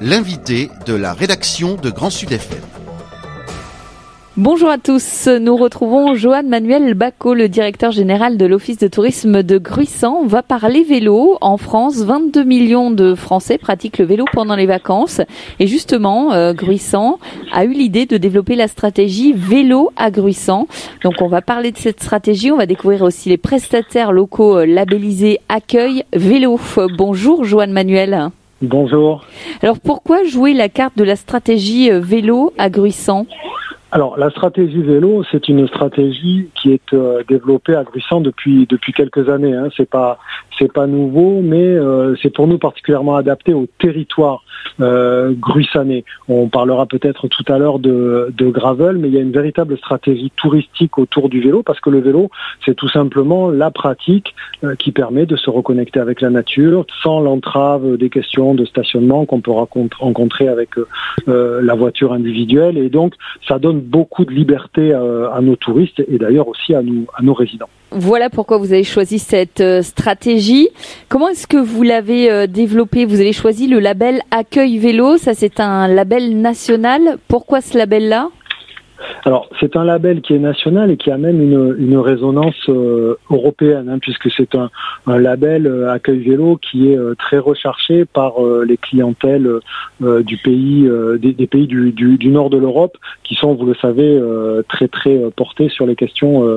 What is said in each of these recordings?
l'invité de la rédaction de Grand Sud FM. Bonjour à tous, nous retrouvons Johan Manuel Bacot, le directeur général de l'Office de tourisme de Gruissant. On va parler vélo. En France, 22 millions de Français pratiquent le vélo pendant les vacances. Et justement, Gruissant a eu l'idée de développer la stratégie vélo à Gruissant. Donc on va parler de cette stratégie, on va découvrir aussi les prestataires locaux labellisés Accueil Vélo. Bonjour Johan Manuel. Bonjour. Alors pourquoi jouer la carte de la stratégie vélo à Gruissant ? Alors, la stratégie vélo, c'est une stratégie qui est développée à Gruissant depuis quelques années. C'est pas nouveau, mais c'est pour nous particulièrement adapté au territoire gruissanais. On parlera peut-être tout à l'heure de gravel, mais il y a une véritable stratégie touristique autour du vélo, parce que le vélo, c'est tout simplement la pratique qui permet de se reconnecter avec la nature, sans l'entrave des questions de stationnement qu'on peut rencontrer avec la voiture individuelle, et donc ça donne beaucoup de liberté à nos touristes et d'ailleurs aussi à nos résidents. Voilà pourquoi vous avez choisi cette stratégie. Comment est-ce que vous l'avez développée ? Vous avez choisi le label Accueil Vélo, ça c'est un label national. Pourquoi ce label-là ? Alors, c'est un label qui est national et qui a même une résonance européenne, puisque c'est un label Accueil Vélo qui est très recherché par les clientèles du pays, des pays du nord de l'Europe, qui sont, vous le savez, très très portés sur les questions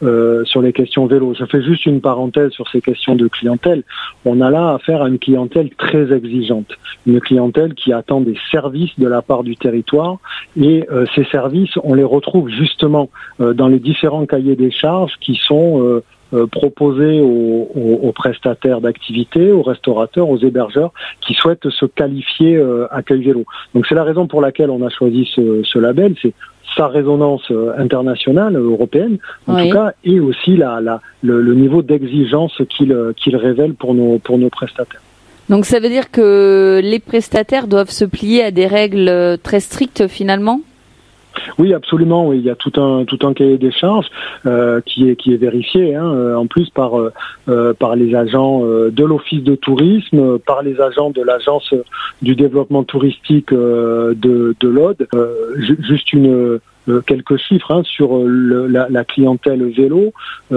vélo. Je fais juste une parenthèse sur ces questions de clientèle. On a là affaire à une clientèle très exigeante, une clientèle qui attend des services de la part du territoire, et ces services, on les retrouve justement dans les différents cahiers des charges qui sont proposés aux prestataires d'activités, aux restaurateurs, aux hébergeurs qui souhaitent se qualifier Accueil Vélo. Donc c'est la raison pour laquelle on a choisi ce label, c'est sa résonance internationale, européenne, en tout cas, et aussi le niveau d'exigence qu'il révèle pour nos prestataires. Donc ça veut dire que les prestataires doivent se plier à des règles très strictes finalement ? Oui, absolument. Oui. Il y a tout un cahier des charges qui est vérifié, en plus par les agents de l'Office de tourisme, par les agents de l'Agence du développement touristique de l'Aude. Juste quelques chiffres sur la clientèle vélo.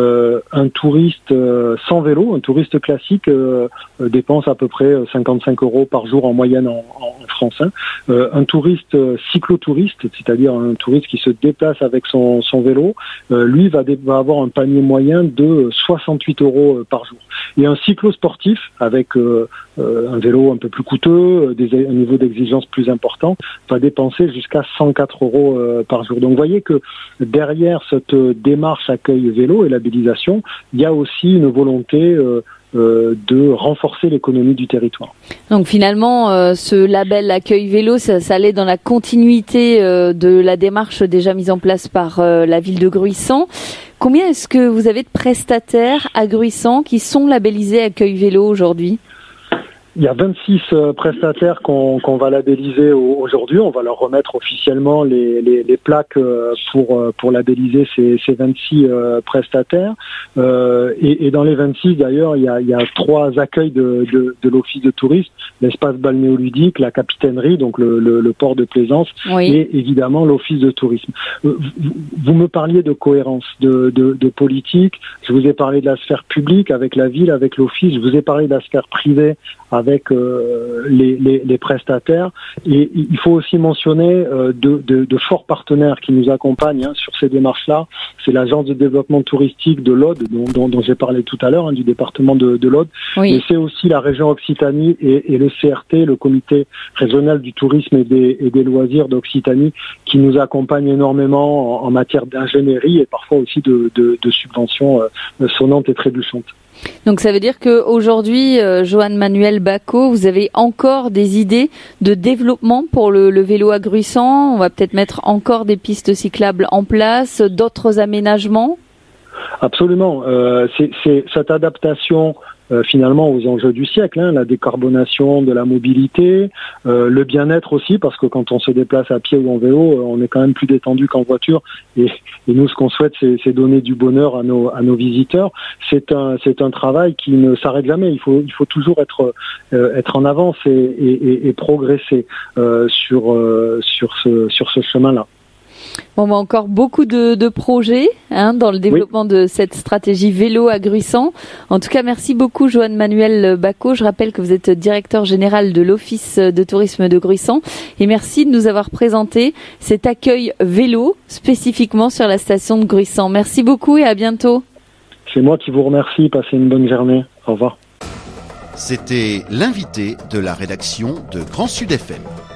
Un touriste sans vélo, un touriste classique, dépense à peu près 55 € par jour en moyenne en France. Un touriste cyclotouriste, c'est-à-dire un touriste qui se déplace avec son vélo, lui va avoir un panier moyen de 68 € par jour. Et un cyclosportif avec un vélo un peu plus coûteux, un niveau d'exigence plus important, va dépenser jusqu'à 104 € par jour. Donc vous voyez que derrière cette démarche Accueil Vélo et labellisation, il y a aussi une volonté de renforcer l'économie du territoire. Donc finalement, ce label Accueil Vélo, ça allait dans la continuité de la démarche déjà mise en place par la ville de Gruissant. Combien est-ce que vous avez de prestataires à Gruissant qui sont labellisés Accueil Vélo aujourd'hui ? Il y a 26 prestataires qu'on va labelliser aujourd'hui. On va leur remettre officiellement les plaques pour labelliser ces 26 prestataires. Et dans les 26, d'ailleurs, il y a 3 accueils de l'Office de tourisme, l'espace balnéoludique, la capitainerie, donc le port de plaisance, oui, et évidemment l'Office de tourisme. Vous me parliez de cohérence, de politique. Je vous ai parlé de la sphère publique avec la ville, avec l'Office. Je vous ai parlé de la sphère privée avec les prestataires, et il faut aussi mentionner de forts partenaires qui nous accompagnent sur ces démarches-là. C'est l'agence de développement touristique de l'Aude dont j'ai parlé tout à l'heure, du département de l'Aude, oui, mais c'est aussi la région Occitanie et le CRT, le comité régional du tourisme et des loisirs d'Occitanie, qui nous accompagnent énormément en matière d'ingénierie et parfois aussi de subventions sonnantes et trébuchantes. Donc ça veut dire qu'aujourd'hui, Johan Manuel Bacot, vous avez encore des idées de développement pour le vélo à Gruissant. On va peut-être mettre encore des pistes cyclables en place, d'autres aménagements ? Absolument. C'est cette adaptation finalement aux enjeux du siècle, la décarbonation de la mobilité, le bien-être aussi, parce que quand on se déplace à pied ou en vélo, on est quand même plus détendu qu'en voiture. Et nous, ce qu'on souhaite, c'est donner du bonheur à nos visiteurs. C'est un travail qui ne s'arrête jamais. Il faut toujours être en avance et progresser sur ce chemin-là. Bon, encore beaucoup de projets dans le développement de cette stratégie vélo à Gruissant. En tout cas, merci beaucoup Johan Manuel Bacot. Je rappelle que vous êtes directeur général de l'Office de tourisme de Gruissant. Et merci de nous avoir présenté cet accueil vélo spécifiquement sur la station de Gruissant. Merci beaucoup et à bientôt. C'est moi qui vous remercie. Passez une bonne journée. Au revoir. C'était l'invité de la rédaction de Grand Sud FM.